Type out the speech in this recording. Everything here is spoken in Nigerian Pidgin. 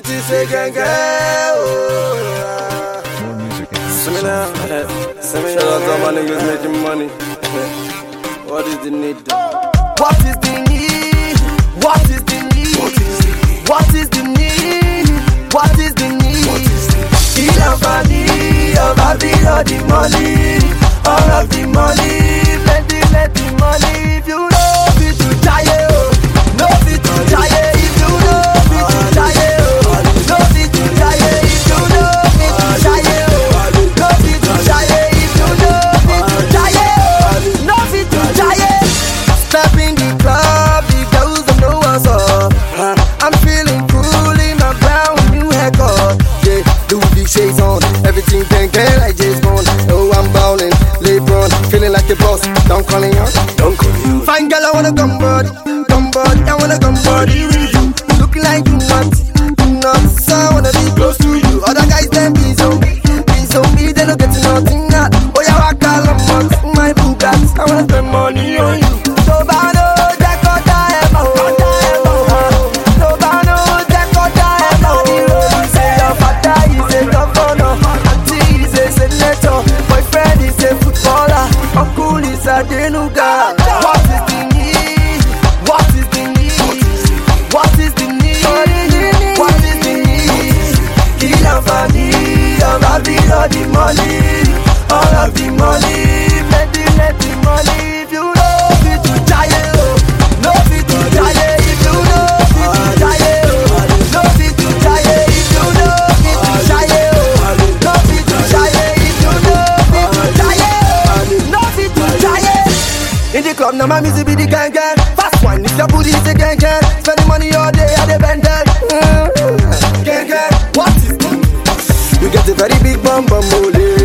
fit to say gang More music at Shout out to all my niggas making money. What is the need though? What is the need? What is the need? What is the need? What is the need? Kill a money, all of the money, all of the money, let the money. If you know fit to die, no fit to die. If you know fit to die, no fit to die. If you know fit to die, no fit to die. If you know fit to die, no fit to die. Step in the club, the girls don't know what's up. I'm feeling cool in my brown new haircut. Yeah, Louis V shades on, everything can get like James Bond. Oh, I'm ballin', LeBron, feeling like a boss. Don't call it on, don't call it on. Fine girl, I wanna come body, I wanna come body with you. Looking like you nuts, so I wanna be close to you. Other guys them be so me, they don't get to nothing. Oh yeah, I call them months, my Bugatti. I wanna spend money on you. So bad. What is the need? What is the need? What is the need? What is the need? Kill a money, all the money, all of the money, let the money. If you know fit to die, no fit to die. If you know fit to die, no fit to die. If you know fit to die, no fit to die. If you know fit to die, no fit to die. In the club, now my music be the gang. Fast one, if your booty is a gang. Spending money all day at the vendor. Gang, what is it? You get a very big bum bum, ole.